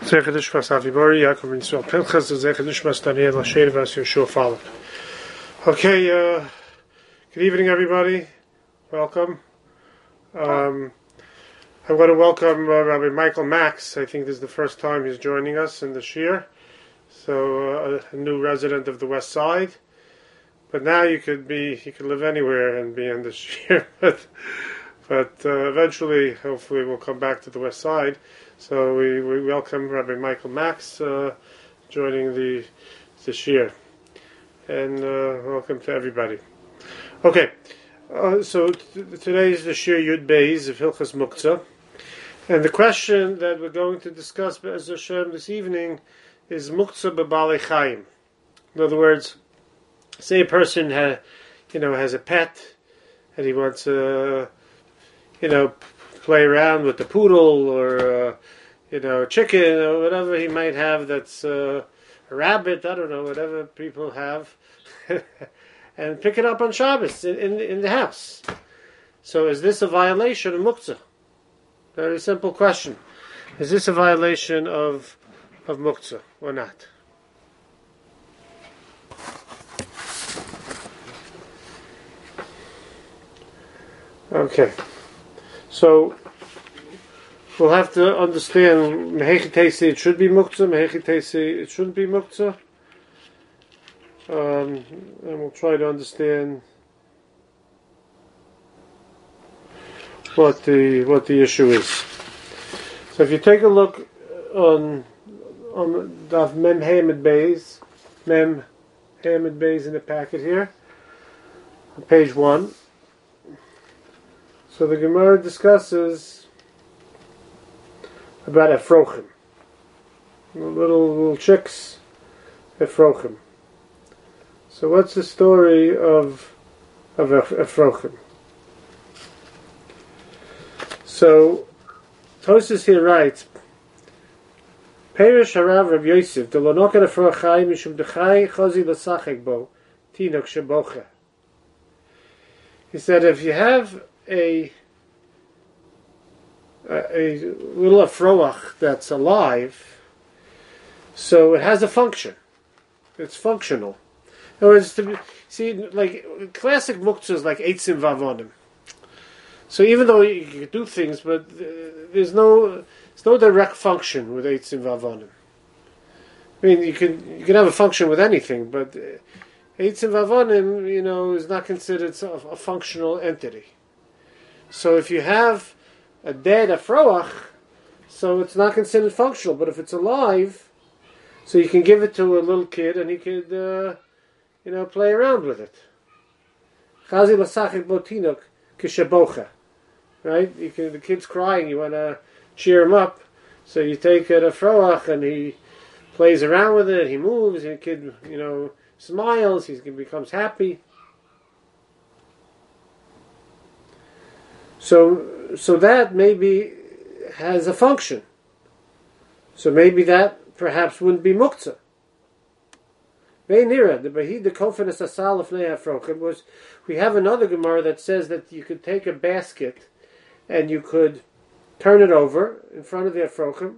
Zecher Nishmas Avibori, Yaakov and Yisrael Pinchas, and Zecher Nishmas Daniel Asher Vas Yeshua followed. Okay, good evening, everybody. Welcome. I'm going to welcome Rabbi Michael Max. I think this is the first time he's joining us in this year. So, a new resident of the West Side. But now you could live anywhere and be in this year. but eventually, hopefully, we'll come back to the West Side. So we welcome Rabbi Michael Max joining this year. And welcome to everybody. Okay, so today is the Shir Yud Beis of Hilchas Muktzah. And the question that we're going to discuss Be'ez Hashem this evening is Muktzah B'Balei Chaim. In other words, say a person has a pet and he wants to play around with the poodle or a chicken or whatever he might have that's a rabbit, I don't know, whatever people have, and pick it up on Shabbos in the house. So is this a violation of Muktzah? Very simple question. Is this a violation of Muktzah or not? Okay. So we'll have to understand Mehechitesi it should be Muktzah, Mehechitesi it shouldn't be Muktzah. And we'll try to understand what the issue is. So if you take a look on Daf Mem Hamid Beis in the packet here, on page 1. So the Gemara discusses about Efrochim, little chicks, Efrochim. So what's the story of Efrochim? So Tosfos here writes, Perish Harav Reb Yosef, the Lonokan Efrochai Mishum Dechai Chazi L'Sachek Bo Tinok Shebocha. He said, if you have a little afroach that's alive, so it has a function. It's functional. In other words, like classic muktzah is like eitzim vavonim. So even though you can do things, but there's no direct function with eitzim vavonim. I mean, you can have a function with anything, but eitzim vavonim, is not considered a functional entity. So if you have a dead afroach, so it's not considered functional. But if it's alive, so you can give it to a little kid and he could, play around with it. Chazi l'sachik botinok k'shebocha. Right? The kid's crying. You want to cheer him up, so you take an afroach and he plays around with it. He moves. And the kid, smiles. He becomes happy. So that maybe has a function. So maybe that perhaps wouldn't be muktzah. Ve'nira, the Bahid, the Kofanis Asal of Ne'afrochim was, we have another Gemara that says that you could take a basket and you could turn it over in front of the Afrochim.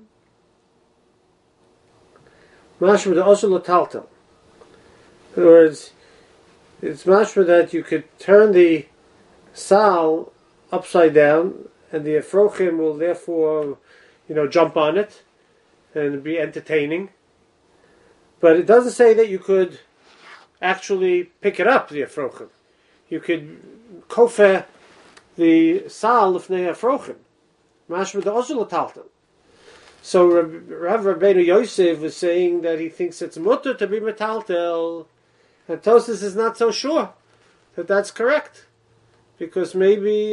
Mashma the also Lataltal. In other words, it's mashma that you could turn the sal upside down, and the Efrochim will therefore, jump on it and be entertaining. But it doesn't say that you could actually pick it up, the Efrochim. You could kofeh the sal lifnei Efrochim. Mashma the osel taltal. So Rav Rabbeinu Yosef was saying that he thinks it's mutter to be metaltel, and Tosfos is not so sure that that's correct. Because maybe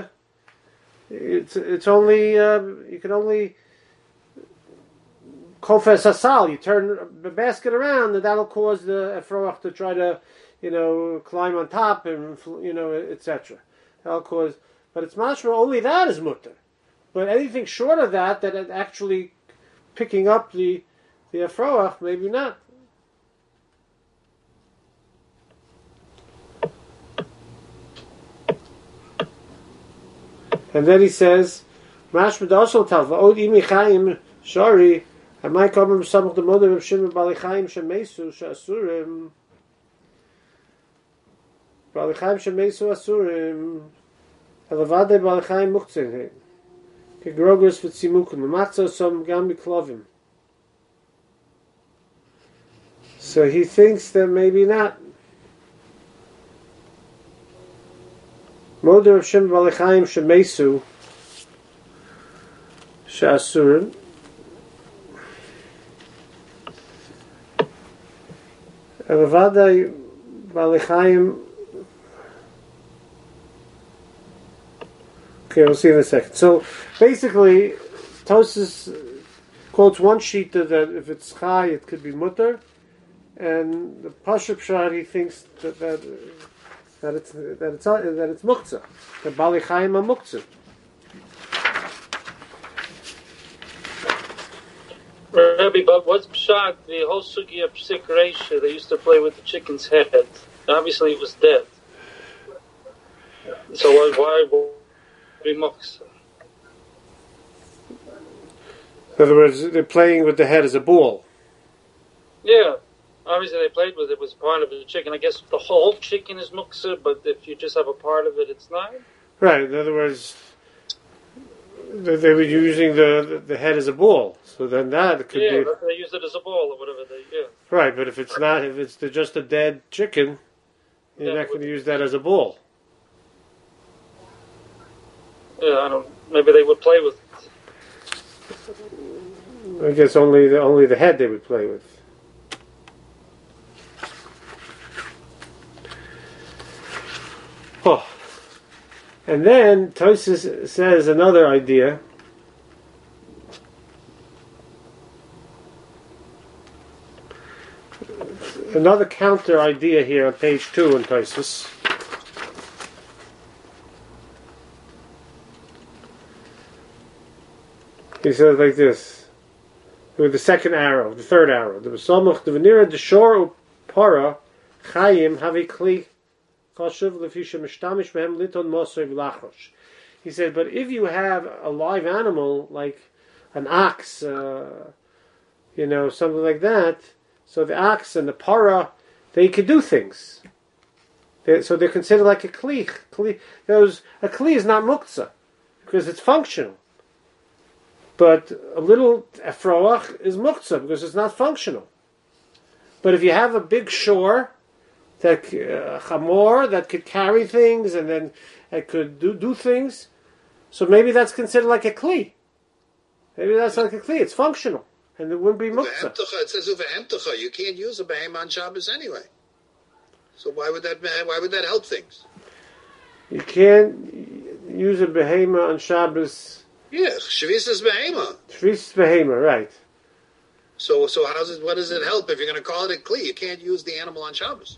it's only you can only kofes asal. You turn the basket around, and that'll cause the efroach to try to climb on top and etc. That'll cause, but it's mashma only that is mutter. But anything short of that it actually picking up the efroach, maybe not. And then he says, Mashma Dashal Tal Va'od Imi Chaim Shari I might come from some of the mother of Shimon Balichaim Shemesu Shasurim. Balichaim Shemesu Asurim. Elavade Balichaim Muktzin. Kegrogos Vitzimukum. Matzah Som Gam Miklovim. So he thinks that maybe not. Mother of Shimon Balichaim Shemesu Shasurim. Elavade Balichaim. Okay, we'll see in a second. So basically, Tosfos quotes one sheet that if it's chai, it could be mutter, and the Pashup Shad he thinks that it's muktzah. The Balichaim are muktzah. Rabbi, but what's pshat? The whole sugi of psik reisha, they used to play with the chicken's head. Obviously, it was dead. So why be muktzah? In other words, they're playing with the head as a ball. Yeah, obviously they played with it. It was part of the chicken. I guess the whole chicken is muktzah, but if you just have a part of it, it's not. Right. In other words, they were using the head as a ball. So then that could be. Yeah, they use it as a ball or whatever they. Yeah. Right, but if it's not, if it's just a dead chicken, you're not going to use that as a ball. Yeah, I don't. Maybe they would play with it. I guess only the head they would play with. Oh. And then Tosfos says another idea. Another counter idea here on page 2 in Tosfos. He says like this, with the second arrow, the third arrow. The Besamach, the Venira, the Shor, Para, Chayim, Havi Kli, Chashuv, Lefisha, Mishtamish, Behem, Liton, Mosoy, Vlachosh. He said, but if you have a live animal, like an ox, something like that, so the ox and the para, they could do things. So they're considered like a kli. A kli is not muktzah, because it's functional. But a little efroach is muktzah, because it's not functional. But if you have a big shore, that chamor, that could carry things, and then it could do things, so maybe that's considered like a kli. Maybe that's like a kli. It's functional. And it wouldn't be muktzah. It says uvehemtecha. You can't use a behem on Shabbos anyway. So why would that help things? You can't use a behema on Shabbos. Yeah, shvis is behema. Shvis is behema, right? So what does it help if you're going to call it a kli? You can't use the animal on Shabbos.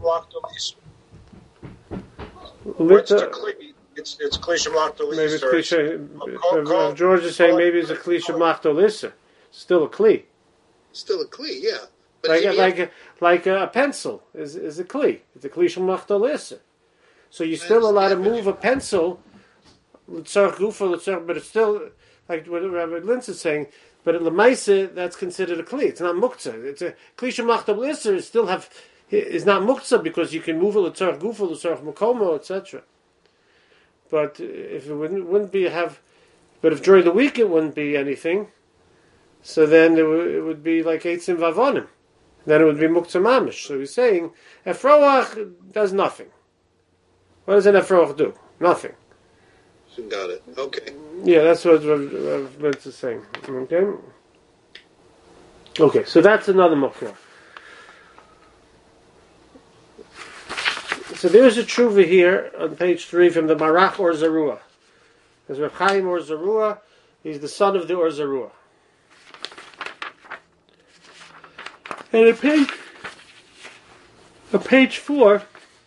What's the kli? It's kli shamlach to maybe it's kli. George is saying maybe it's a kli shamlach to lisa. Still a kli. Still a kli, yeah. But like a pencil is a kli. It's a kli shamlach to lisa. So you're still allowed to move a pencil, but it's still like what Rabbi Lintz is saying. But at Lemaisa, that's considered a kli. It's not muktzah. It's a kli shamlach to lisa. Is not muktzah because you can move it l'tzarech gufa, l'tzarech makomo, etc. But if it wouldn't be but if during the week it wouldn't be anything, so then it would be like eitzim vavonim. Then it would be muktzah mamish. So he's saying efroach does nothing. What does an efroach do? Nothing. Got it. Okay. Yeah, that's what Rav Lentz is saying. Okay. Okay, so that's another makor. So there's a tshuva here on page 3 from the Marach Or Zarua. There's Reb Chaim Or Zarua. He's the son of the Or Zarua. And on page 4,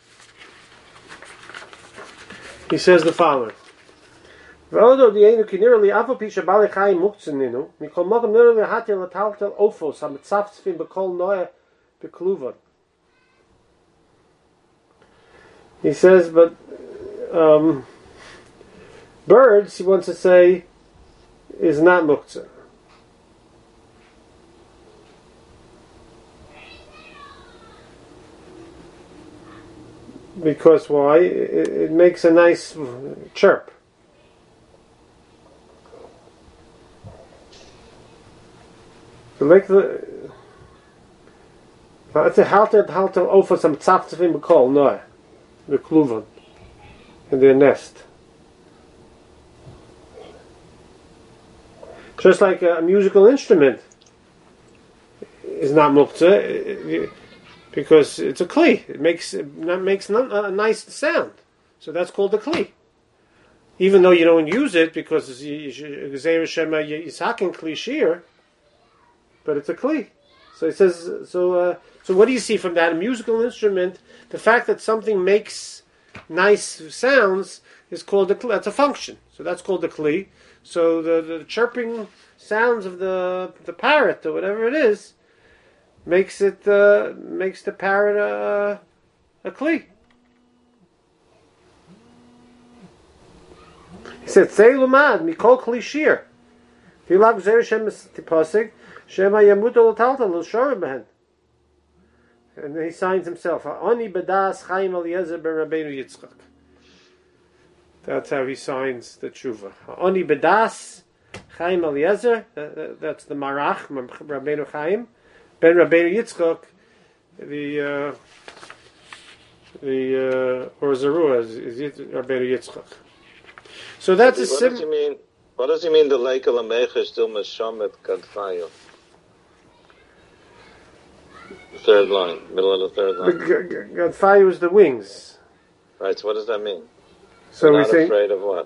he says the following. V'odo di'enu ki nirali afa pisha bali chayim muktzin ninu mikol mokum nirali hati lataltel ofos hamitzaftzfim b'kol noya b'kluvan. He says, but birds, he wants to say, is not muktzah. Because why? It makes a nice chirp. To make the halt over some tzaftzafim b'kol no the kluven in their nest. Just like a musical instrument is not muktzah because it's a kli. It makes a nice sound. So that's called a kli. Even though you don't use it because it's Yisakin kli shir, but it's a kli. So it says. So what do you see from that? A musical instrument. The fact that something makes nice sounds is called a kli. That's a function. So that's called a kli. So the chirping sounds of the parrot or whatever it is makes the parrot a kli. He said, "Say lumad mikol kli shir." Filag zer shem tipasig shema yamut olatalta l'shorim behen. And he signs himself. Ani bedas Chaim Eliezer ben Rabbeinu Yitzchak. That's how he signs the tshuva. Ani bedas Chaim Eliezer. That's the Marach Rabbeinu Chaim ben Rabbeinu Yitzchak. The or Zerua is Rabbeinu Yitzchak. So that's a What does he mean? What does he mean? The lake of Lamecha is still Meshamet Gadfayu. Third line, middle of the third line. Gadfayu is the wings. Right. So what does that mean? So You're we not say afraid of what?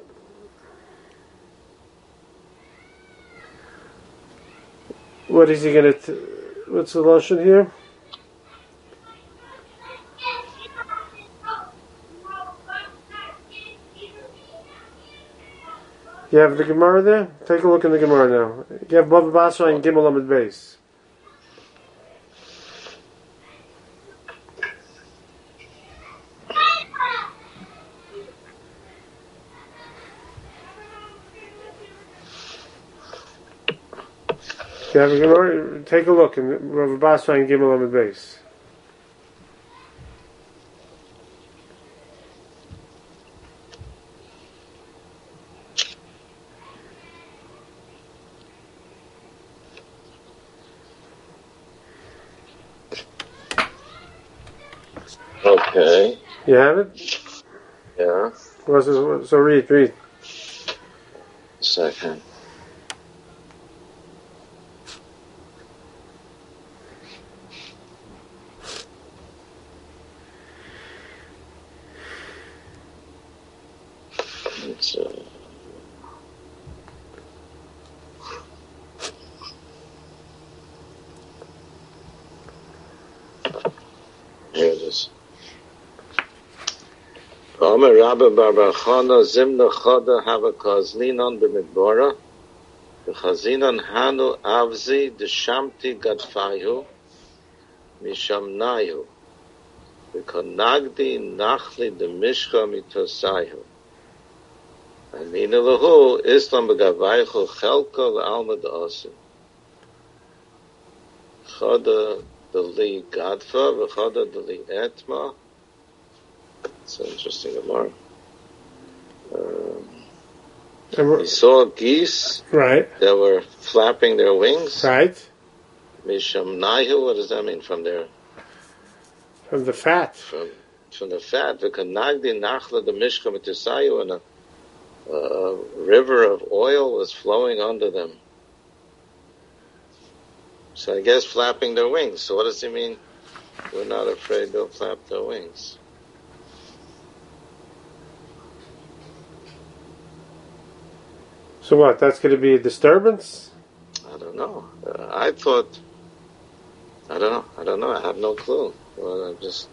what is he going to? What's the lashon here? You have the Gemara there? Take a look in the Gemara now. You have Bava Basra and Gimel Amid Beis. You have a Gemara? Take a look in Bava Basra and Gimel Amid Beis. Okay. You have it? Yeah. So read. Second. It's here it is. Omer Rabbi Bar Bar Chana Zimna Chada Hava Kazlinon B'Midbora V'Chazinon Hanu Avzi D'Shamti Gadfayu Mishamnayu V'Konagdi Nachli D'Mishcha Mitosayu Amina Lahu Islam B'Gavaychu Chelka L'Alma D'Osim Chada D'Li Gadfa V'Chada D'Li Etma. It's an interesting remark. He saw geese Right. that were flapping their wings. Right. Misham Nahu, what does that mean? From the fat. From the fat. The Kanagdi Nachla the Mishka Mitisayu, and a river of oil was flowing under them. So I guess flapping their wings. So what does he mean? We're not afraid they'll flap their wings. So what? That's going to be a disturbance? I don't know. I thought. I don't know. I have no clue. Well,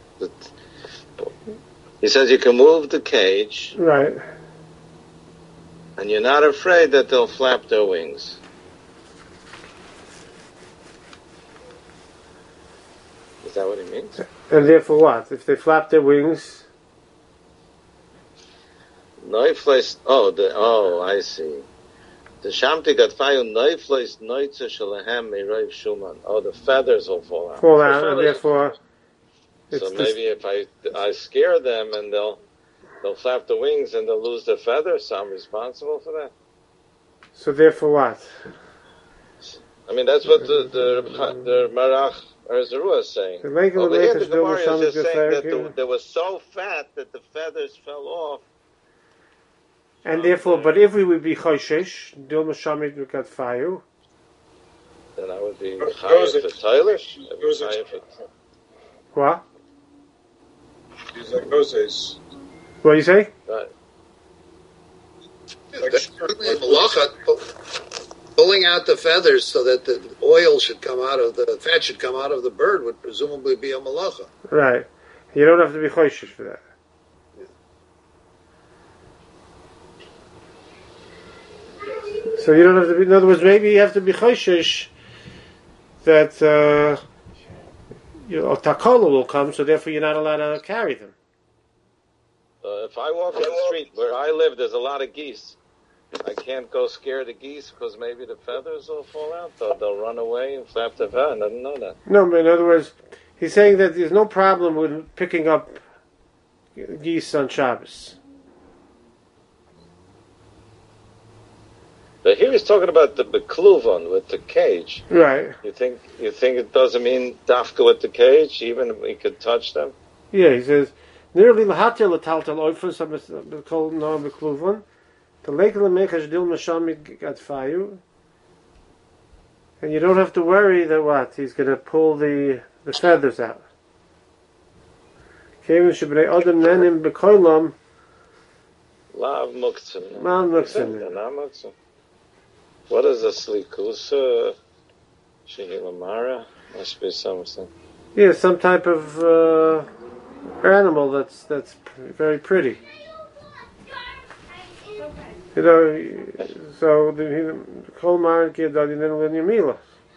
he says you can move the cage, Right. and you're not afraid that they'll flap their wings. Is that what he means? And therefore what? If they flap their wings? Neufleis. I see. The Shamti Gadfayu Neufleis Neutze Shalahem Meiroiv Shuman. Oh, the feathers will fall out. Fall out, and therefore So maybe if I scare them and they'll flap the wings and they'll lose their feathers, so I'm responsible for that. So therefore what? I mean, that's what the Marach Erzerua is saying. Over here, the Gemara is just saying that they were so fat that the feathers fell off. And therefore, but if we would be Choshesh, Dil Mashamit Mikat Fayu, then I would be Chayav for Tyler. What? He's like Moses. What do you say? Right. Pulling out the feathers so that the oil should come out of the fat should come out of the bird would presumably be a malacha. Right. You don't have to be Choshesh for that. So you don't have to be. In other words, maybe you have to be Choshesh that a takola will come, so therefore you're not allowed to carry them. If I walk on the street where I live, there's a lot of geese. I can't go scare the geese because maybe the feathers will fall out. They'll run away and flap their feathers. I didn't know that. No, but in other words, he's saying that there's no problem with picking up geese on Shabbos. But here he's talking about the bekluvon with the cage. Right. You think it doesn't mean dafka with the cage, even if we could touch them? Yeah, he says nearly lahatil lataltal oifus called no bekluvon. The lake lemechash dil mashamit gadfayu. And you don't have to worry that what he's going to pull the feathers out. Kevin shebnei adam nenim bekoilam. Lav muktzim. Mal muktzim. What is a slikusa? Shehilamara? Must be something. Yeah, some type of animal that's very pretty. You know, so the Kolmar Kiyadadin.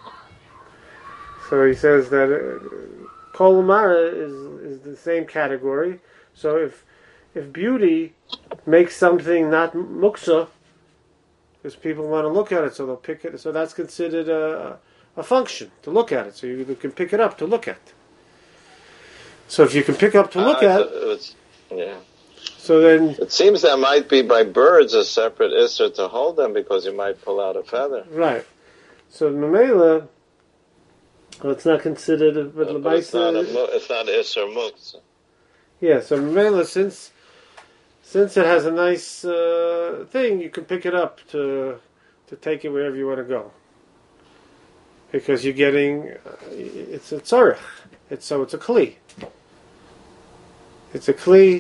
So he says that Kolmar is the same category. So if beauty makes something not muksa, because people want to look at it, so they'll pick it. So that's considered a function to look at it. So you can pick it up to look at. So if you can pick up to look at, yeah. So then it seems that might be by birds a separate isser to hold them because you might pull out a feather. Right. So Mamela, well, it's not considered, but it's not isser muktzah. Yeah. So Mamela, since it has a nice thing, you can pick it up to take it wherever you want to go. Because you're getting, it's a tzarech. It's a kli. It's a kli.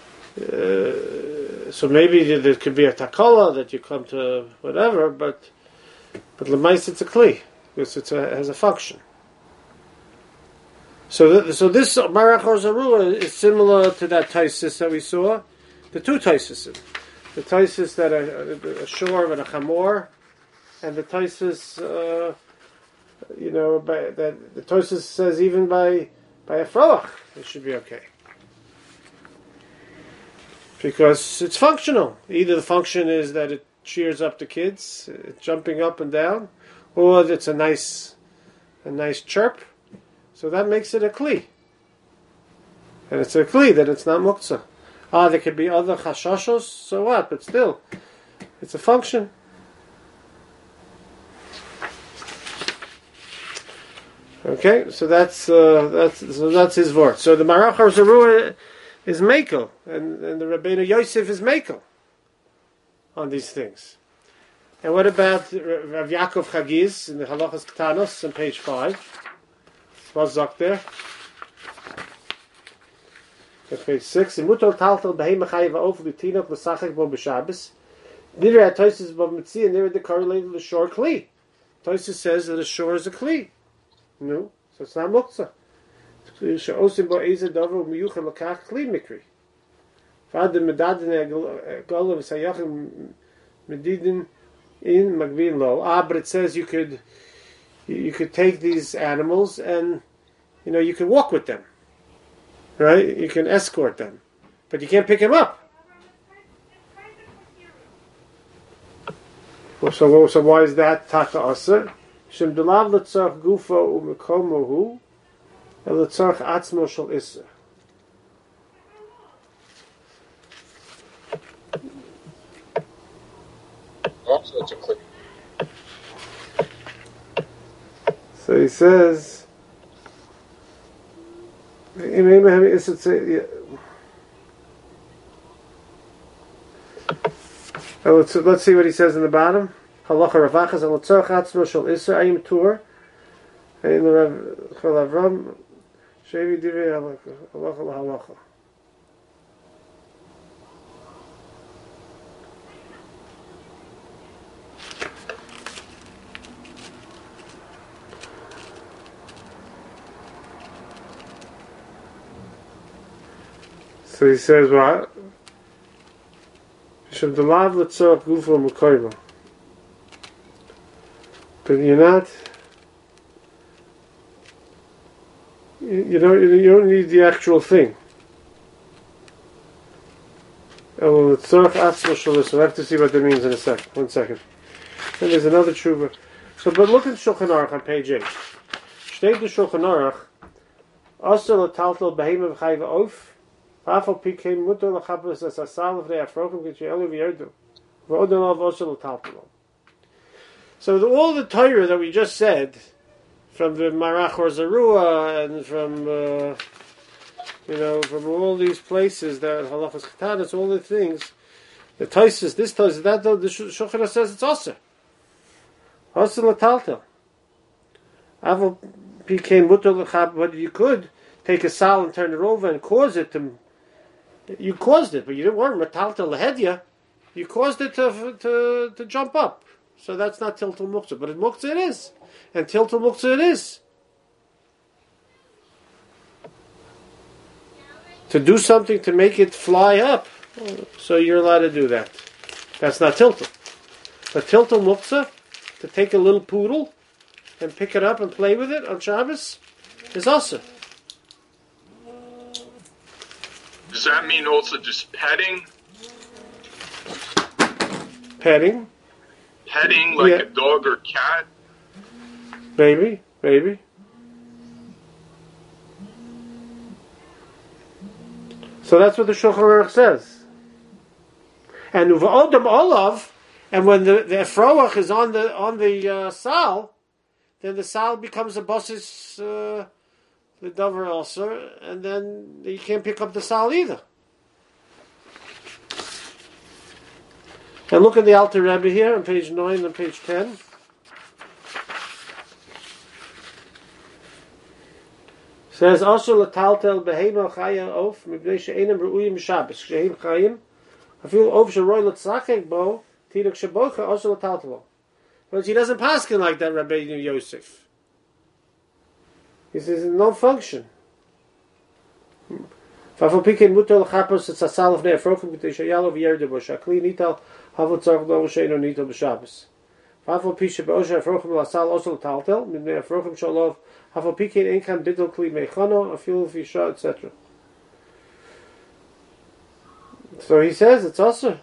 So maybe there could be a takola that you come to whatever, but l'mais it's a kli because it has a function. So this Marach Erzerua is similar to that taisis that we saw. The two taisis, the taisis that a shor and a chamor, and the taisis, that the taisis says even by a froach it should be okay. Because it's functional. Either the function is that it cheers up the kids, jumping up and down, or it's a nice chirp. So that makes it a kli. And it's a kli that it's not muktzah. There could be other chashashos, so what? But still, it's a function. Okay, so that's his word. So the Marach Erzerua is Mekel, and the Rabbeinu Yosef is Mekel on these things. And what about Rav Yaakov Chagiz in the Halachas Ktanos on page 5? What's up there? At page 6. Imutol taltal beheim chayiv ha'of l'tinok l'sachek bo b'Shabbos. Nidre ha-Tosis bo Metzia, nidre the correlated l'shor kli. Tosis says that a shor is a kli. No, so it's not muktzah. She'osim bo eze dover u'miyuchem l'kach kli mikri. Fad medadin ha'gola v'sayachim medidin in magvin lo. But it says you could take these animals and you can walk with them, right? You can escort them, but you can't pick them up. So why is that taka asa? Shem delav letzarch gufa u'mekomohu, letzarch atzmo shel issa. Also, it's a kli. So he says, let's see what he says in the bottom. Halacha Ravachas al tzorach atzmo shel iser ayim tur. Ein Rav Chol Avram shevi divrei halacha halacha. So he says, what? But you're not. You don't need the actual thing. So we have to see what that means in a second. 1 second. Then there's another tshuva. So, but look at Shulchan Aruch on page 8. Steht the Shulchan Aruch. Also, l'taltal behemoth chayva oif. Afal pikem mutar l'chabas as asal of the afrochim k'chayelu v'yerdu. V'odelav also l'taltal. So all the Torah that we just said, from the Marach or Zarua, and from from all these places that halachas katanas, all the things, the Taisus, this Taisus, that the Shulchan says it's also l'taltal. Afal pikem mutar l'chab, but you could take a sal and turn it over and cause it to. You caused it, but you didn't want metaltal lehedya. You caused it to jump up. So that's not tiltul muktzah, but in muktzah it is, and tiltul muktzah it is. To do something to make it fly up, so you're allowed to do that. That's not tiltul. But tiltul muktzah, to take a little poodle and pick it up and play with it on Shabbos, is also. Does that mean also just petting? Petting? Petting like a dog or cat? Maybe. So that's what the Shulchan Aruch says. And uva'odam olav, and when the efroach is on the sal, then the sal becomes a basis the davar also, and then you can't pick up the sal either. And look at the Alter Rebbe here on page 9 and page 10. Says also l'taltel behema chaya of mibnei she'enam ru'uyim Shabbos she'im chayim afilu of she'roi l'tzachek bo tiduk shebocha also l'taltelo. But he doesn't paskin like that, Rabbi Yosef. He says no function. Fafal pikin mutal chapos it's a sal of ne'afrokim k'tei sheyalo v'yerde bo shakli nital havot tzarch lo she'eno nital b'Shabbos. Fafal pisha be'osha afrokim l'asal also l'taltel mibnei afrokim shalov Hafal pikin einkan bidol kli meichano afilu fisha etc. So he says it's also.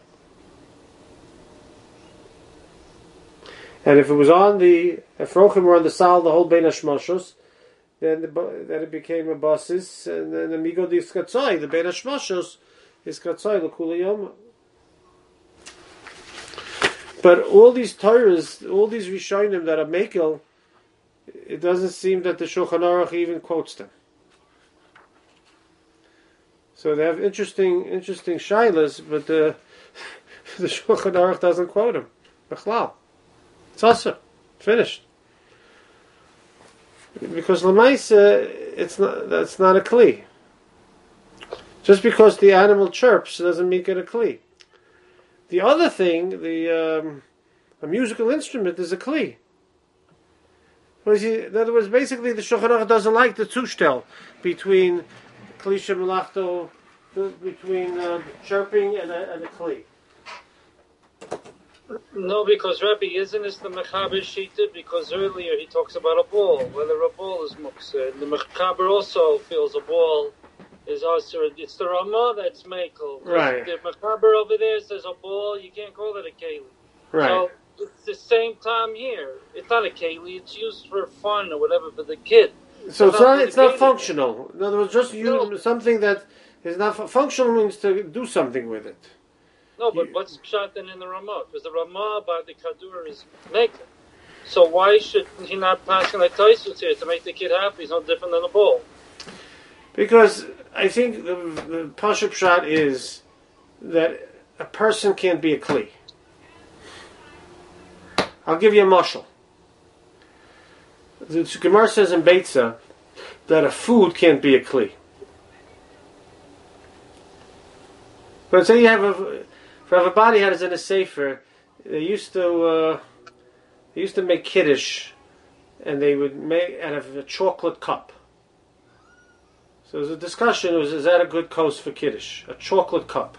And if it was on the Efrochim or on the Sal, the whole Bein HaShmoshos, then it became a basis, and then the Migo di Skatzai, the Bein HaShmoshos, is Skatzai l'kula yom. But all these Torahs, all these Rishonim that are Mekel, it doesn't seem that the Shulchan Aruch even quotes them. So they have interesting shilas, but the Shulchan Aruch doesn't quote them. Bechlal. It's also finished. Because Lamaisa, that's not a kli. Just because the animal chirps doesn't make it a kli. The other thing, a musical instrument is a kli. In other words, basically the Shulchan Aruch doesn't like the tushtel between klisha melachto, between chirping and a kli. No, because Rabbi, isn't this the Mechaber Shita? Because earlier he talks about a ball, whether a ball is muksa. The Mechaber also feels a ball is also. It's the Ramah that's Mekel. Right. The Mechaber over there says a ball, you can't call it a keli. Right. So it's the same time here. It's not a keli. It's used for fun or whatever for the kid. So it's not functional. In other words, just use something that is not functional means to do something with it. No, but what's pshat then in the Ramah? Because the Ramah about the Kadur is maker. So why should he not pass like Taisus here to make the kid happy? He's no different than a bull. Because I think the Pashup shot is that a person can't be a Kli. I'll give you a mashal. The Gemara says in Beitza that a food can't be a Kli. But say you have a body had in a sefer, they used to make kiddush, and they would make out of a chocolate cup. So there was a discussion: is that a good kos for kiddush? A chocolate cup.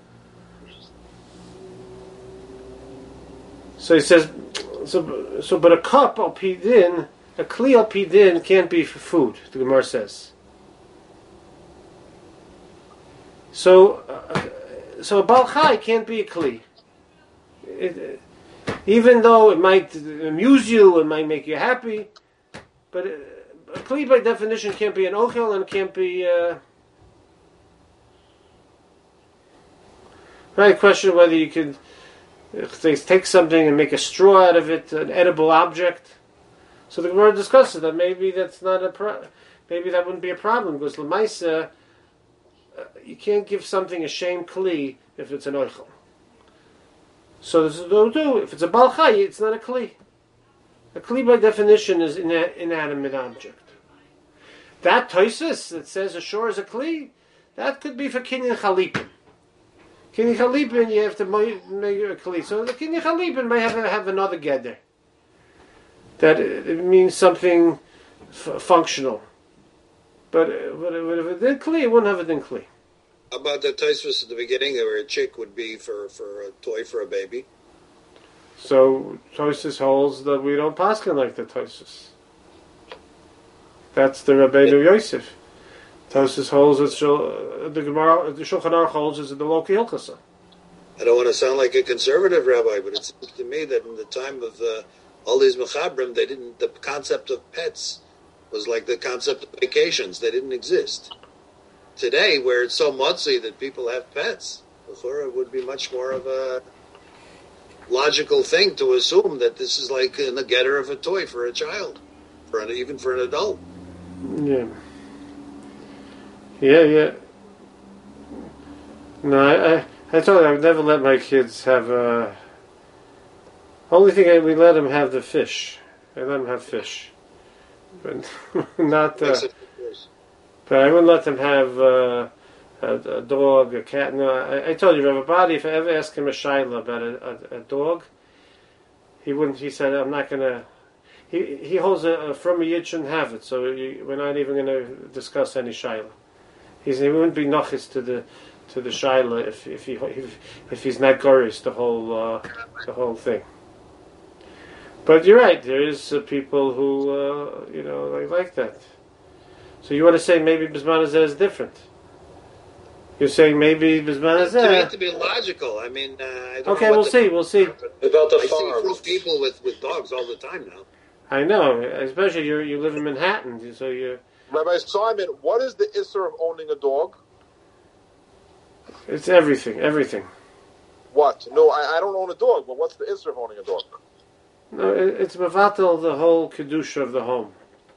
So he says, but a cup al pidin, a kli al pidin can't be for food. The Gemara says. So a Baal Chai can't be a Kli. Even though it might amuse you, it might make you happy, but a Kli by definition can't be an Ochel and can't be... Right, question whether you could take something and make a straw out of it, an edible object. So the Gemara discusses that maybe that's not maybe that wouldn't be a problem, because L'maisa, you can't give something a shame Kli if it's an Ochel. So if it's a Baal Chai, it's not a Kli. A Kli by definition is an inanimate object. That Toisus that says a shore is a Kli, that could be for Kinyan Chalipin. Kinyan Chalipin, you have to make a Kli. So the Kinyan Chalipin may have another Geder. That it means something functional. But if it did Kli, it wouldn't have a din Kli. How about the Tosfos at the beginning, where a chick would be for a toy for a baby? So Tosfos holds that we don't paskin like the Tosfos. That's the Rabbeinu Yosef. Tosfos holds that the Gemara, the Shulchan Aruch holds is the Loki Hilchasa. I don't want to sound like a conservative rabbi, but it seems to me that in the time of all these mechabrim, the concept of pets was like the concept of vacations. They didn't exist. Today, where it's so mutzy that people have pets, it would be much more of a logical thing to assume that this is like in the getter of a toy for a child, even for an adult. Yeah. Yeah. No, I told you I would never let my kids have only thing we let them have the fish. I let them have fish, but not. But I wouldn't let them have a dog, a cat. No, I told you, Rabbi Badi, if I ever ask him a shayla about a dog, he wouldn't. He said, "I'm not gonna." He holds from a yid shouldn't have it, so we're not even going to discuss any shayla. He wouldn't be nochis to the shayla if he's not gorish the whole thing. But you're right. There is people who like that. So you want to say maybe Bisman Hazeh is different? You're saying maybe Bisman Hazeh... To me, to be logical. I mean, I don't okay, know we'll see. About the farm. I see people with dogs all the time now. I know, especially you live in Manhattan, so you... Rabbi Simon, what is the issur of owning a dog? It's everything. What? No, I don't own a dog, but what's the issur of owning a dog? No, it's mevatel the whole kedusha of the home.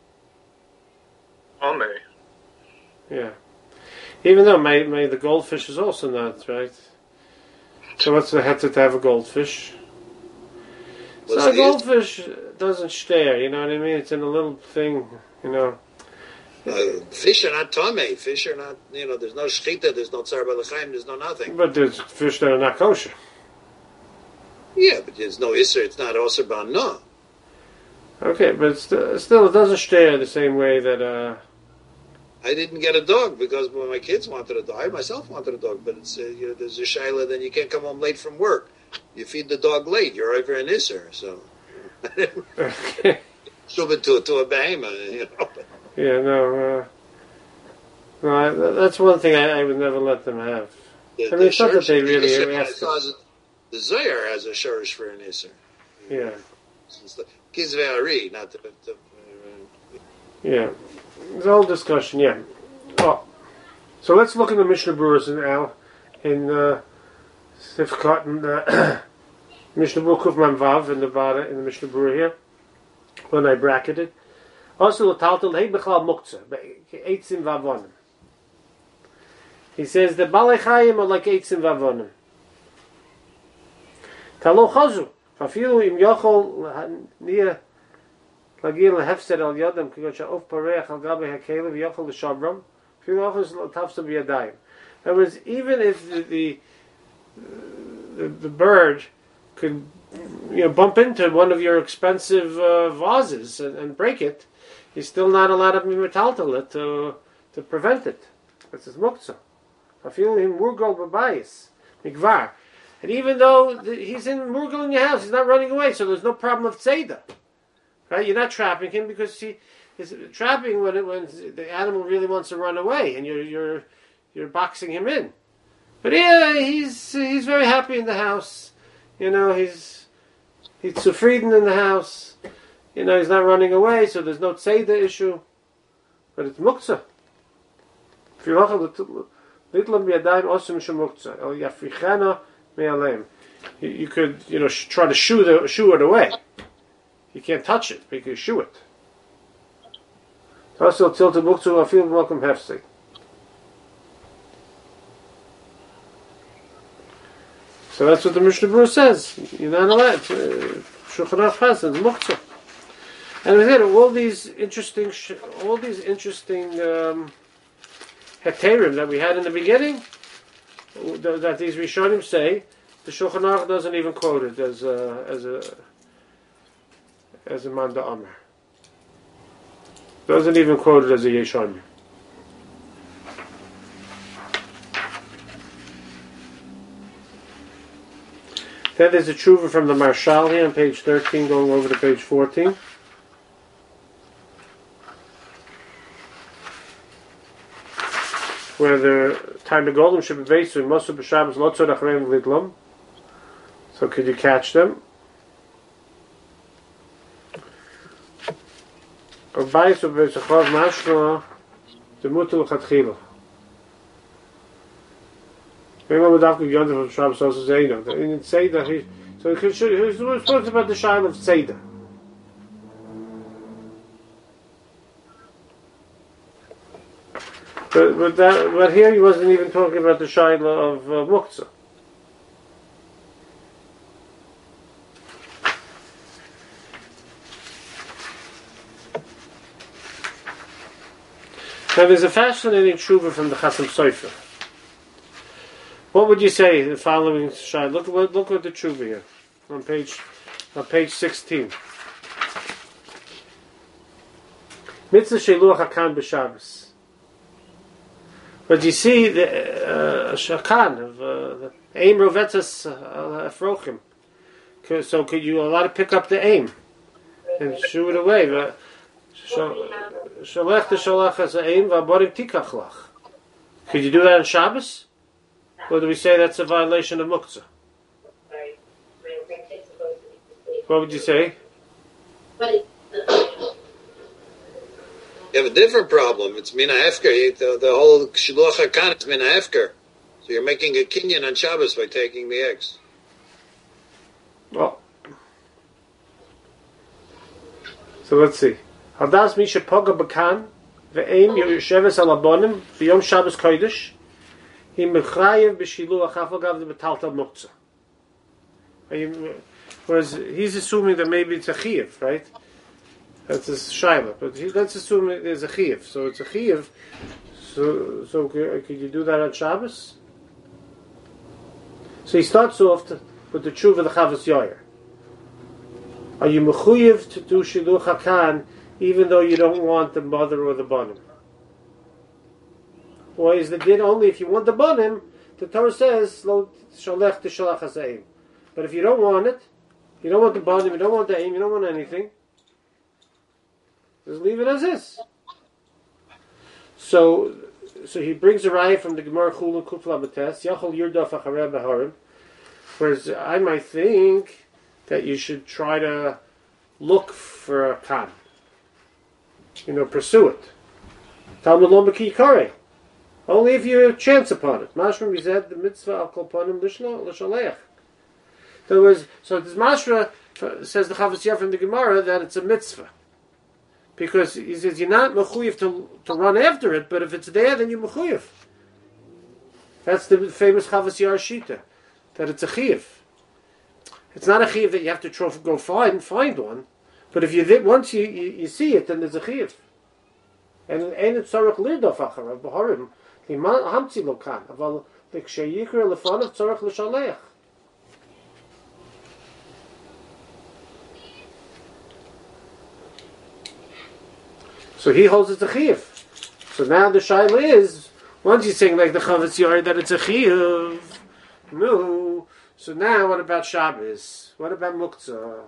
Amen. Yeah. Even though the goldfish is also not, right? So what's the heter to have a goldfish? So a goldfish doesn't stare, you know what I mean? It's in a little thing, you know. Fish are not tame. Fish are not, there's no shchita, there's no tzar b'lechaim, there's no nothing. But there's fish that are not kosher. Yeah, but there's no isser, it's not osir ban no. Okay, but still it doesn't stare the same way that... I didn't get a dog because when my kids wanted a dog, I myself wanted a dog, but it's there's a shayla, then you can't come home late from work. You feed the dog late, you're over an isser, so... Okay. Shubit to a behemoth, Yeah, no, that's one thing I would never let them have. It's not that they really ask us. The Zohar has a shurish for an isser. Yeah. Kizvei Ari, not the... Yeah. It's a whole discussion, yeah. Oh. So let's look at the Mishnah Berurah now in Sifkat in the Mishnah Berurah Kuf Mem Vav in the Mishnah Berurah here, when I bracketed. Also, Taltal Hey Bechal Muktzah, Eitzim Vavonim. He says the Balei Chayim are like Eitzim Vavonim. Talo Chazu, Fafilu Im Yochol Nia Lagil Hefsed Al Yodam Kigot Sha'of Pareach Al Gabe HaKelev Yochol L'Shabram Fafilu Yochol Tafsa B'Yadayim. In other words, even if the bird could bump into one of your expensive vases and break it, you're still not allowed to be metaltal it to prevent it. This is muktzah. I feel him murgal b'bayis mikvar, and even though he's in murgal in your house, he's not running away, so there's no problem of tzeda. Right? You're not trapping him because he is trapping when the animal really wants to run away, and you're boxing him in. But yeah, he's very happy in the house. He's zufrieden in the house. He's not running away, so there's no tzeda issue. But it's muktzah. You could, try to shoo it away. You can't touch it, but you can shoo it. Also, tilted muktzah, I feel welcome hefsek. So that's what the Mishnah Berurah says. You're not allowed. Shulchan Aruch has it, muktzah. And we had all these interesting heterim that we had in the beginning, that these Rishonim say, the Shulchan Aruch doesn't even quote it as a Manda Amr. Doesn't even quote it as a Yeshon. Then there's a tshuva from the Marshal here on page 13, going over to page 14. Where the time the golden should be based on Mosu b'Shabbos lotzod achreim lidlom. So could you catch them? Or bayis or b'Sachov mashma demutu l'chatchila. Maybe we don't have to from Shabbos also say no. He didn't say that he was supposed about the shayla of tzeda. But here he wasn't even talking about the shayla of muktzah. Now there's a fascinating tshuva from the Chasam Sofer. What would you say the following shayla? Look at the tshuva here on page 16. Mitzvah sheluach hakan b'Shabbos. But you see the shakan of the aim rovetzas afrochim. So could you allow to pick up the aim and shoo it away? Sholech the sholach as aim v'aborim tikach lach. Could you do that on Shabbos? Or do we say that's a violation of muktzah? What would you say? You have a different problem. It's mina hefker. The whole shiluach hakan is mina hefker. So you're making a kinyan on Shabbos by taking the eggs. Well, so let's see. Hadas misha poga bakan ve'eim yosheves alabonim v'yom Shabbos kodesh he mechayev b'shiluach afagav the betalta muktzah. Whereas he's assuming that maybe it's a chiyuv, right? That's a shayla, but let's assume there's a chiyuv. So it's a chiyuv. So could you do that on Shabbos? So he starts off with the tshuva the Chavos Yair. Are you mechuyev to do shiluch hakan even though you don't want the mother or the banim? Or is the din only if you want the banim? The Torah says lo sholech t'sholach haseim. But if you don't want it, you don't want the banim, you don't want the aim, you don't want anything, just leave it as is. So he brings a raya from the Gemara Chulun Kufla B'Tes Yachol Yirdof Acharei B'Harim. Whereas I might think that you should try to look for a kan, pursue it. Talmud Lo B'Ki Karei. Only if you chance upon it. Mashma said the mitzvah al kol panim l'shaleach. So this Mashra says the Chavos Yair from the Gemara that it's a mitzvah. Because he says you're not mechuyev to run after it, but if it's there, then you're mechuyev. That's the famous Chavos Yair Shita, that it's a chiyuv. It's not a chiyuv that you have to go find one, but if once you see it, then there's a chiyuv. And ain't it tzarich lirdof acharav b'harim hamtzi lo kan, aval l'ksheyikra lefanav tzarich l'shaleach. So he holds it's a chiyuv. So now the shaila is, once you're saying like the Chavos Yair that it's a chiyuv, no. So now what about Shabbos? What about Muktzah?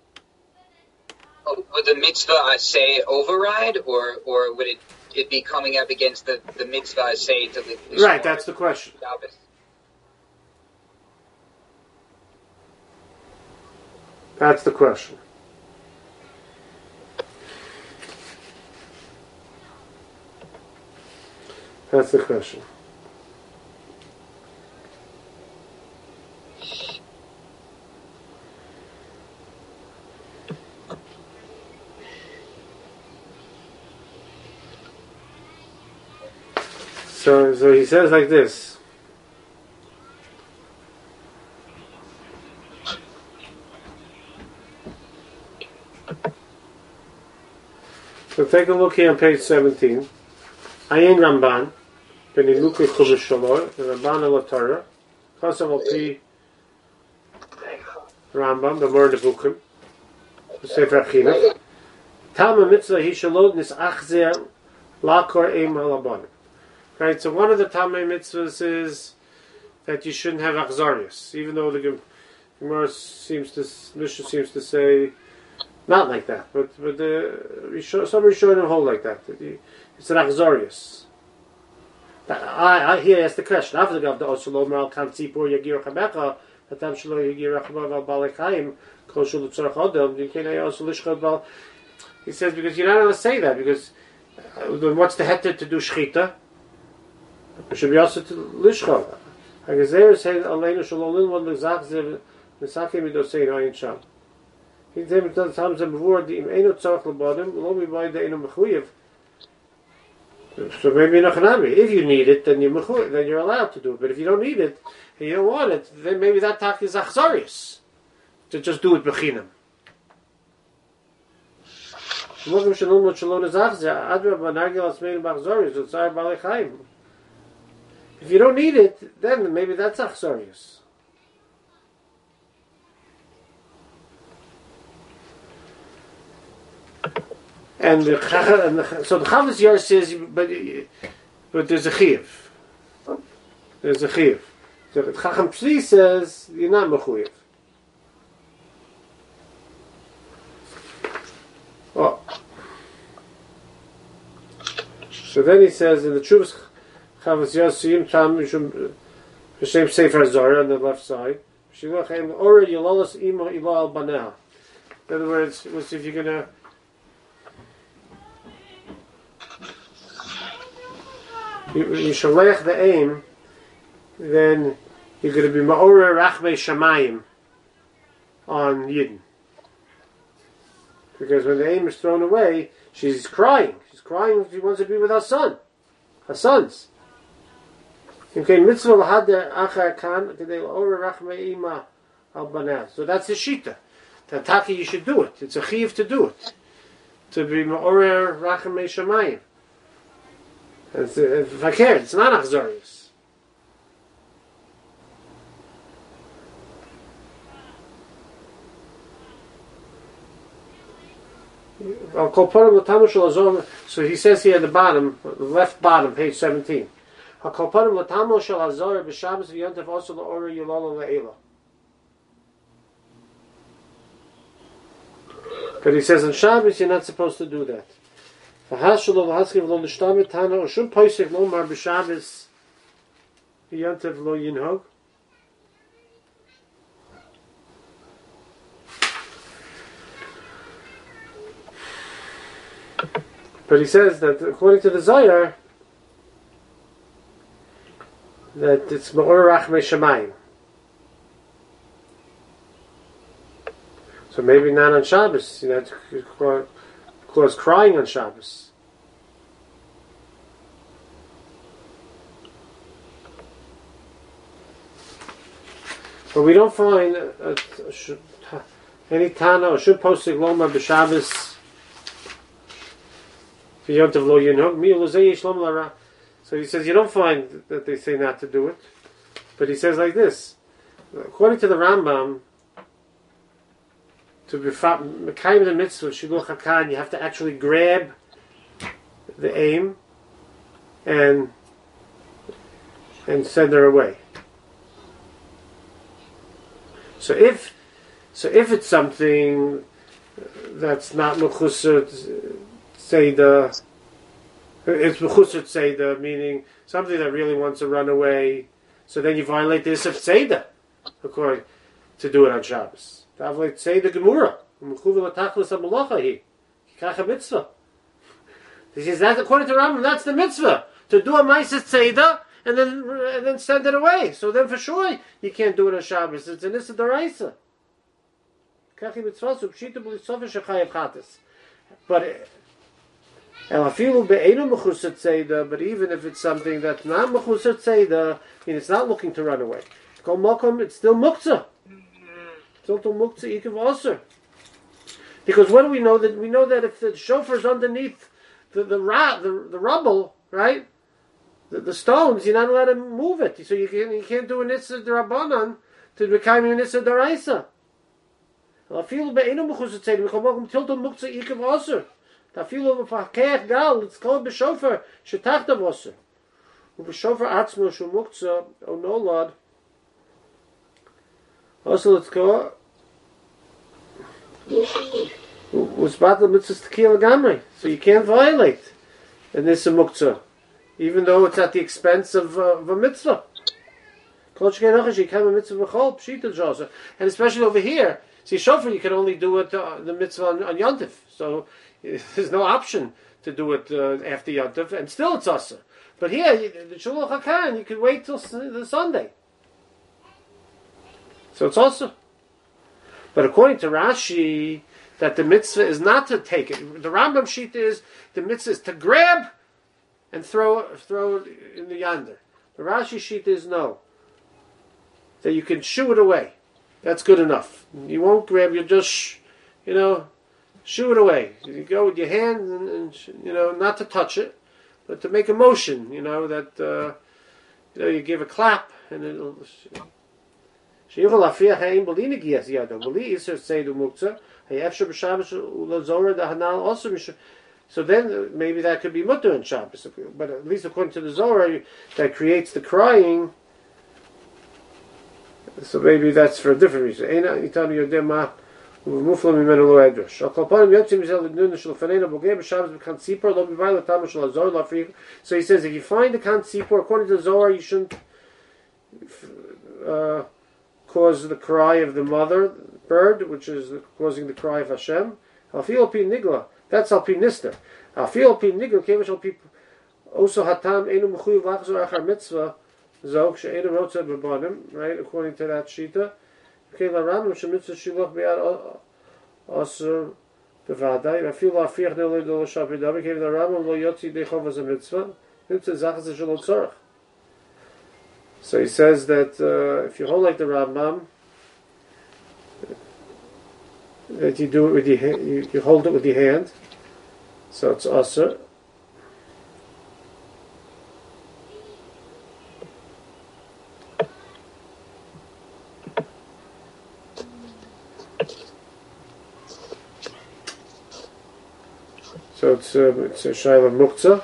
Would the mitzvah say override, or would it be coming up against the mitzvah say to the right? That's the question. Shabbos? That's the question. That's the question. So he says like this. So take a look here on page 17. Ayin Ramban, Beniluki Chumash Shalor, the Ramban al Torah, Chasav al Pi Rambam, the Mor Nebuchim, the Sefer Chinuch. Talma Mitzvah Hi Shalot Nis Achzer Lakor Eim Halabanim. Right, so one of the Talmei mitzvahs is that you shouldn't have achzarius, even though the Gemara seems to say not like that, but some Rishonim hold like that. It's an achzarius. I here ask the question. After the Gav Oslo Maral Kan Tzipor Yagir Chabecha, Atam Shelo Yagir Chabav Al Balekayim Kol Shul Tzarach Adam. You can't also lishchot Bal. He says because you're not going to say that because what's the heter to do shchita? It should be also to lishchot. Hagazer says Aleinu Shalolin One Lezach Zev Nesakim Idosei Ayin Sham. He said times before the Eino Tzarach Labadim Lo Mibai the Eino Mechuyev. So maybe Nachanami. If you need it, then you're allowed to do it. But if you don't need it and you don't want it, then maybe that tak is achzarius to just do it bechinam. If you don't need it, then maybe that's achzarius. So the Chavos Yair says, but there's a chiyuv. There's a chiyuv. So the Chacham Tzvi says you're not mechuyev. Oh. So then he says in the Chuvas Chavos Yair Siyim Tam Mishum Sefer Zohar on the left side. Shilachem Ora Yolalas Ima Ila Al Banah. In other words, if you're gonna you shalech the aim, then you're going to be ma'orer rachmei shamayim on Yidden. Because when the aim is thrown away, she's crying. She's crying. She wants to be with her son, her sons. Okay, mitzvah l'hader achar kan kedei ma'orer rachmei ima al banah. So that's the shita. That taki you should do it. It's a chiyuv to do it. To be ma'orer rachmei shamayim. If I care, it's not achzarius. So he says here at the bottom, the left bottom, page 17. But he says on Shabbos you're not supposed to do that. But he says that according to the Zohar, that it's Ma'or Rachmei Shamayim. So maybe not on Shabbos, to cause crying on Shabbos. But we don't find any Tana or should post Loma b'Shabbos. So he says you don't find that they say not to do it, but he says like this: according to the Rambam, to be mekayim the mitzvah shiluch hakan, you have to actually grab the aim and send her away. So if it's something that's not mechusar Seder, it's mechusar Seder, meaning something that really wants to run away, so then you violate this of Seder, according to do it on Shabbos. Violate Seder Gemura. Mitzvah. He says that according to Rambam, that's the mitzvah, to do a Ma'aser Seder and then send it away. So then for sure you can't do it on Shabbos. It's an Issa D'Oraisa. But but even if it's something that's not mechusar tzeda, it's not looking to run away. It's still muktzah. Still muktzah ikav aser. Because what do we know? That we know that if the shofar is underneath the rubble, right? The stones, you're not allowed to move it. So you can't do an Issa D'Rabbanan to become an Issa D'Oraisa. Tafilu v'fakech gal, it's called b'shofar, shetachta v'oser. U'b'shofar atzmo shu muktzah, o nolad. Also, let's go. U'sbatla mitzvahs tekiel gamri. So you can't violate in this muktzah, even though it's at the expense of a mitzvah. And especially over here, see, shofar you can only do it the mitzvah on Yontif. So there's no option to do it after Yontif, and still it's Asa. But here, the Shulach HaKan, you can wait till the Sunday. So it's Asa. But according to Rashi, that the mitzvah is not to take it. The Rambam sheet is, the mitzvah is to grab and throw it in the yonder. The Rashi sheet is no. That you can shoo it away. That's good enough. You won't grab, you just, shoo it away. You go with your hand and not to touch it, but to make a motion, that, you give a clap and it'll... So then maybe that could be mutter in Shabbos. But at least according to the Zohar, that creates the crying. So maybe that's for a different reason. So he says if you find the kan tzipor, according to the Zohar, you shouldn't cause the cry of the mother bird, which is causing the cry of Hashem. That's alpi nister. Also hatam enu mechuyev lachzor achar mitzvah zog she'enu rotza bebanim. Right, according to that shita. Okay, la rambam shemitzvah shiloch be'ad asur bevadai. Afil la'afiach ne'olei dolo shapidav. Okay, la rambam lo yotzi dechov as a mitzvah. Mitzvah zachas shalom tzorach. So he says that if you hold like the Rambam, that you do it with your hand, you hold it with your hand, so it's asur. So it's a shayla muktzah.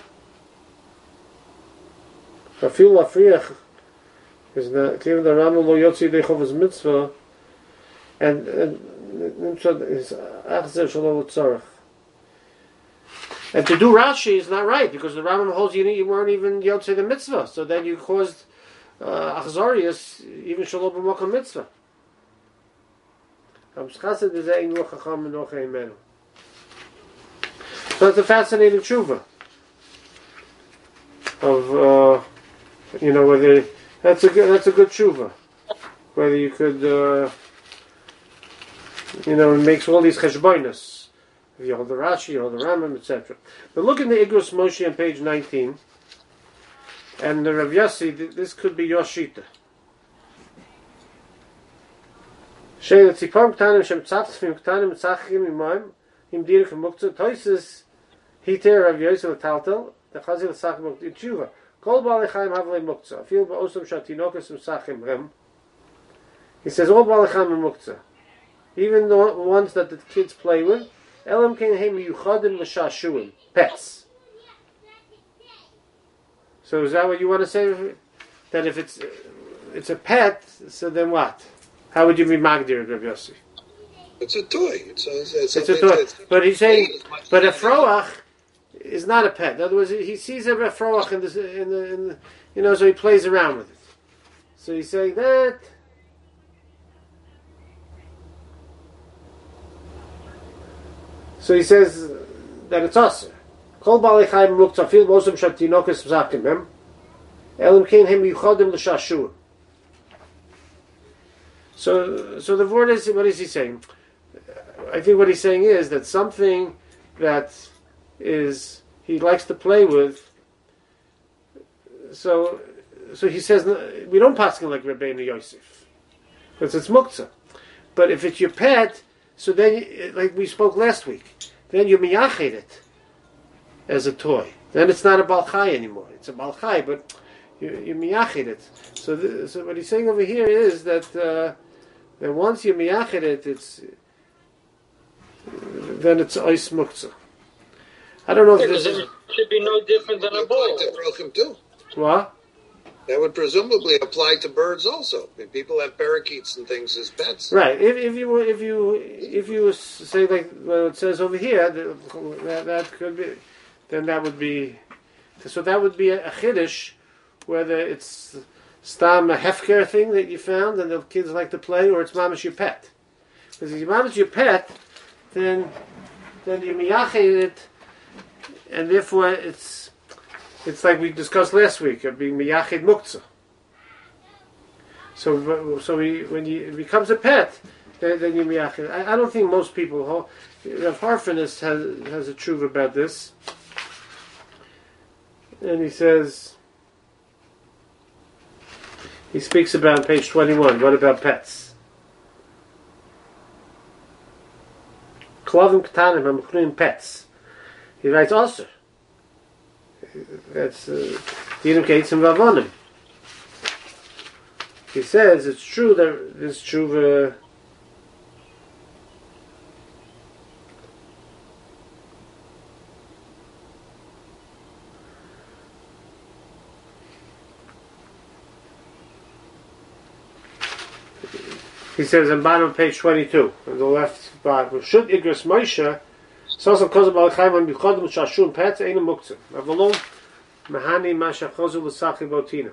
Afil lafriach is not even the Rambam lo yotzi dechovas mitzvah, and is achzer shalom tzarech. And to do Rashi is not right because the Rambam holds you weren't even yotzi the mitzvah, so then you caused achzarius even shalom b'mokam mitzvah. So it's a fascinating tshuva of whether That's a good tshuva. Whether you could, it makes all these cheshbonos. You hold the Rashi, you hold the Rambam, etc. But look in the Igros Moshe on page 19, and the Rav Yossi, this could be your shita. Shein tzipam ktanim shem tzaptzim ktanim tzachim imaim im direk muktzah toises hiter Rav Yossi l'taltel the chazil l'sachim muktzah tshuva kol baalei chaim havlei muktzah afil ba'osam shatinokas m'sachim rem. He says all baalei chaim are muktzah, even the ones that the kids play with. Elam kein heim yuchadim l'shashuim, pets. So is that what you want to say? That if it's a pet, so then what? How would you be magdir, Rav Yossi? It's a toy. It's a toy. But he's saying, but a froach is not a pet. In other words, he sees a froach in the so he plays around with it. So he's saying that. So he says that it's aser. Kol baalei chaim muktzah afil b'osam shatinokas m'sachim rem. Elam kein heim yuchadim l'shashuim. So the word is, what is he saying? I think what he's saying is that something that is he likes to play with. So he says we don't pass like Rabbeinu Yosef because it's muktzah. But if it's your pet, so then like we spoke last week, then you miyached it as a toy. Then it's not a balchai anymore. It's a balchai, but you miyached it. So what he's saying over here is that. And once you miyached it, then it's ois muktzah. I don't know if this should be no different than a ball. To brochim too. What? That would presumably apply to birds also. I mean, people have parakeets and things as pets. Right. If you say like what it says over here, that could be, then that would be. So that would be a chiddush, whether it's stam a hefker thing that you found and the kids like to play, or it's mamash your pet. Because if you mamash your pet, then you miyached it, and therefore it's like we discussed last week of being miyached muktzah. So when it becomes a pet, then you miyached. I don't think most people. Rav Harfin has a truth about this, and he says. He speaks about on page 21. What about pets? Klavim ktanim hamchnuim pets. He writes also. That's dinam keitzim vavonim. He says it's true that this tshuva. He says on bottom of page 22, on the left bottom, should Igros Moshe, Sosam Kozam Balchayim on Bichodom Shashun Pets Ein Muktzah. Avalon Mahani Masha Chozu L'Sachi Botinuk.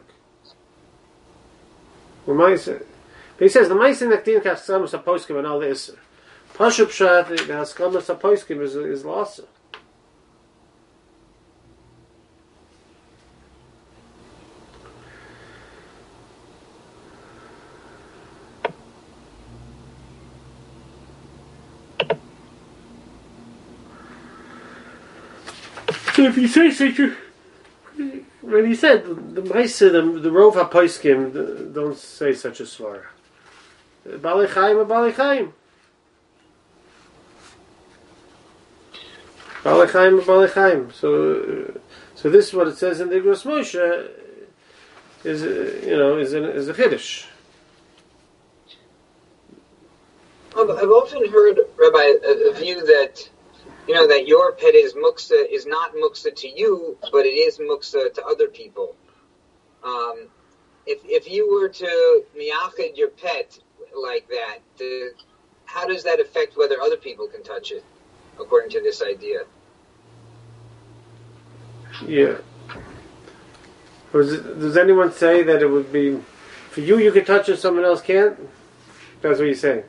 But he says the Ma'aser Naktin Kasam Sapoiskim and all the Isser. Pashup Pshat the Haskama Sapoiskim is Lasa. So if you say such a, when he said the Ma'aser, the Rov HaPoskim don't say such a svara. Baalei Chaim or Baalei Chaim. Baalei Chaim or Baalei Chaim. So this is what it says in the Igros Moshe is a chiddush. I've often heard, Rabbi, a view that that your pet is not muksa to you, but it is muksa to other people. If you were to miyached your pet like that, how does that affect whether other people can touch it, according to this idea? Yeah. Does anyone say that it would be for you can touch it, someone else can't? That's what you're saying.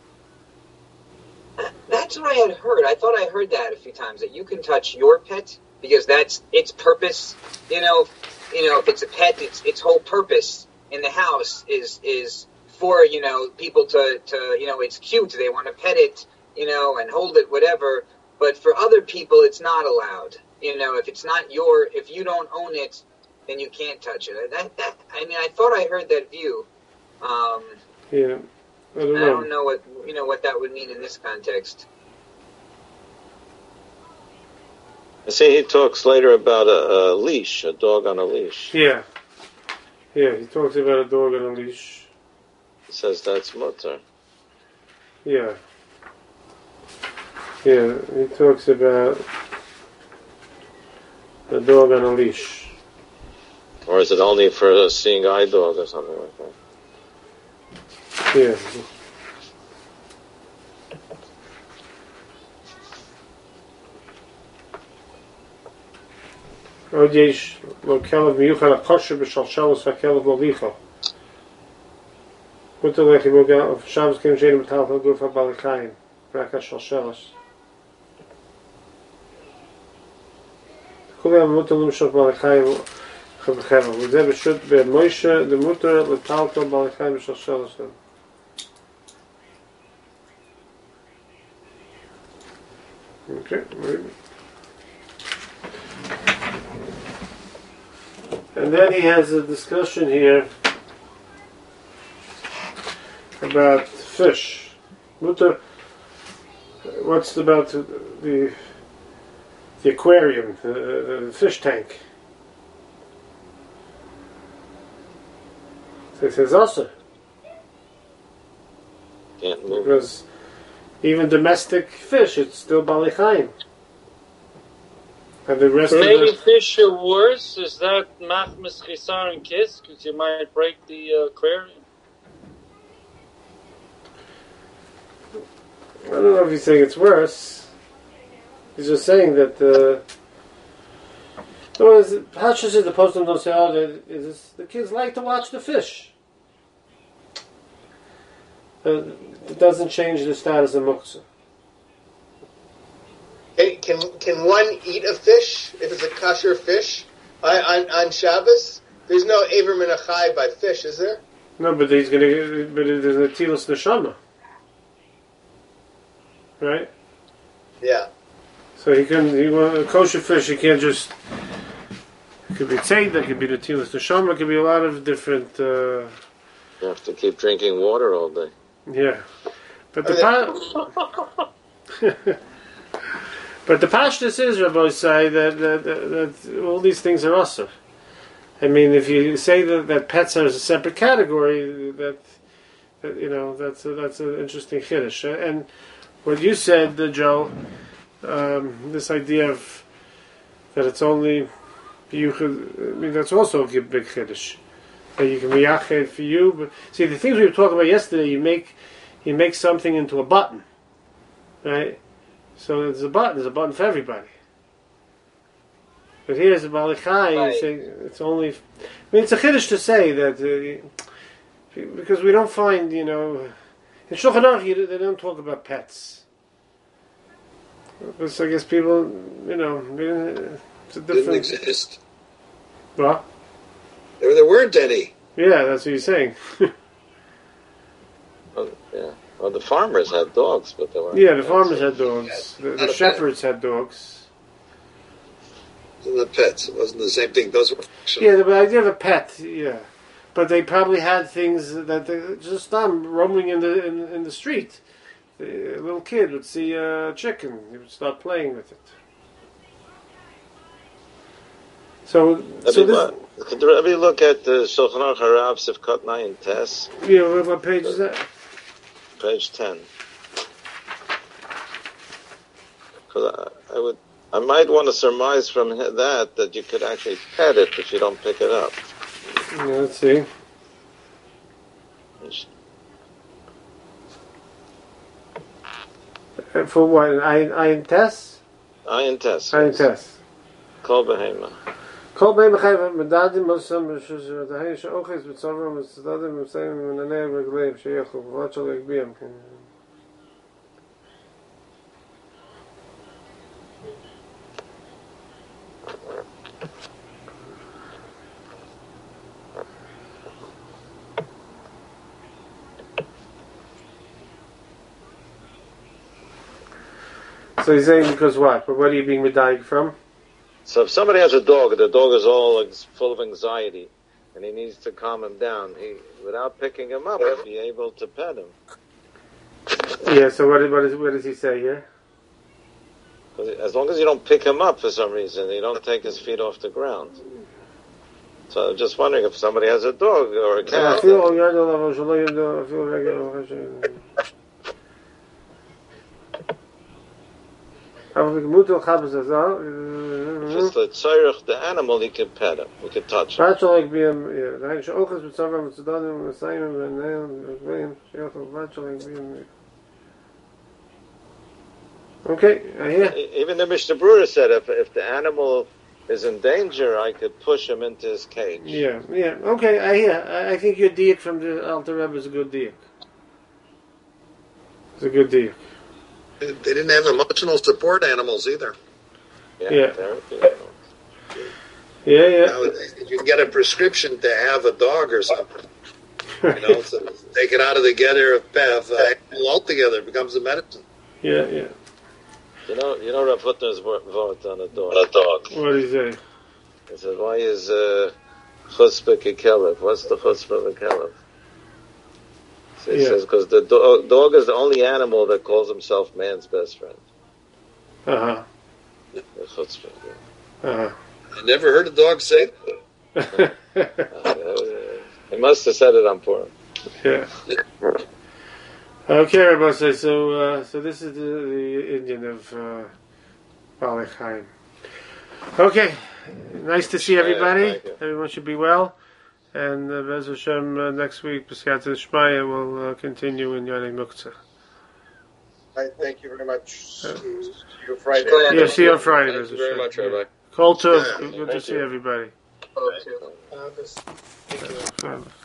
That's what I had heard. I thought I heard that a few times, that you can touch your pet because that's its purpose. If it's a pet, its whole purpose in the house is for people to it's cute. They want to pet it, and hold it, whatever. But for other people, it's not allowed. If it's not if you don't own it, then you can't touch it. I thought I heard that view. Yeah, I don't know what that would mean in this context. I see he talks later about a leash, a dog on a leash. Yeah, he talks about a dog on a leash. He says that's mutter. Yeah, he talks about a dog on a leash. Or is it only for a seeing eye dog or something like that? Yeah. עוד יש לו כלב מיוחד הקושר בשלשלוס והכלב לא ליחו. מותר לך אם הוא שבס כן שאין מטלטל גוף הבעל חיים, רק השלשלוס. כולם מותר למשוך בעל חיים בחבל, וזה פשוט במוישה למותר לטלטל בעל חיים בשלשלוס. Okay, right. And then he has a discussion here about fish. What's about the aquarium, the fish tank? So he says also. Can't move. Because even domestic fish, it's still Bali Chaim. And the rest maybe fish are worse. Is that machmas chisar and kiss? Because you might break the aquarium. I don't know if he's saying it's worse. He's just saying that Pashas in the postum don't say, the kids like to watch the fish. It doesn't change the status of muktzah. Can one eat a fish if it's a kosher fish on Shabbos? There's no Aver min achai by fish, is there? No, but there's a tilas neshama, right? Yeah. So a kosher fish. You can't just. It could be tzeit, it could be the tilas neshama. It could be a lot of different. You have to keep drinking water all day. Yeah, but But the pashtus is, Rabbi say, that all these things are also. I mean, if you say that pets are a separate category, that's an interesting chiddush. And what you said, Joe, this idea of that it's only that's also a big chiddush. That you can miyached for you, but see the things we were talking about yesterday. You make something into a button, right? So there's a button for everybody. But here's the Bali Chai, it's only... it's a chiddush to say that... because we don't find, in Shulchan Aruch, they don't talk about pets. But I guess people, it's a different... Didn't exist. What? There weren't any. Yeah, that's what you're saying. Yeah. Well, the farmers had dogs, but they weren't. Yeah, the farmers had dogs. The shepherds had dogs. It wasn't the pets. It wasn't the same thing. Those were functional. Yeah, the idea of a pet, yeah. But they probably had things that they just roaming in the street. A little kid would see a chicken. He would start playing with it. So could Rabbi look at the Shulchan Aruch Harav Sivkot 9 Tes? Yeah, what page is that? Page 10. Because I might want to surmise from that you could actually pet it if you don't pick it up. Yeah, let's see. For what? Ayin Tes? Ayin Tes. Ayin Tes. Kol behema. Kol behema chayv medadim mosam b'shush v'dahin she'oches b'tzavram v'tzadadim v'tzayim v'nanei v'gleim she'yechu v'vat shal yagbiam. So he's saying because what? But what are you being medayik from? So if somebody has a dog, the dog is all full of anxiety, and he needs to calm him down, without picking him up, he'll be able to pet him. Yeah, so what does he say here? As long as you don't pick him up for some reason, you don't take his feet off the ground. So I'm just wondering if somebody has a dog or a cat. Just the tzarech, the animal, you can pet him, you can touch him. Okay, I hear. Even the Mishnah Berurah said if the animal is in danger, I could push him into his cage. Yeah. Okay, I hear. I think your diak from the Alter Rebbe is a good diak. It's a good diak. They didn't have emotional support animals either. Yeah. Nowadays, you can get a prescription to have a dog or something. So take it out of the getter of animal altogether. It becomes a medicine. Yeah. You know Rav Hutner's vort on a dog. What did he say? He said, why is chutzpah kekelev? What's the chutzpah of a kelev? So he says, because the dog is the only animal that calls himself man's best friend. Uh-huh. The chutzpah. Uh-huh. I never heard a dog say that. He must have said it on Purim. Yeah. Okay, Rabbi, so this is the Indian of Balei Chaim. Okay, nice to see everybody. Everyone should be well. And Bez Hashem, next week, B'siyat Shmaya will continue in Yonei Muktzah. Thank you very much. See you Friday. Yeah, see you on Friday. Thank you very much, Rabbi. Kol Tov. Good to see everybody. Thank you.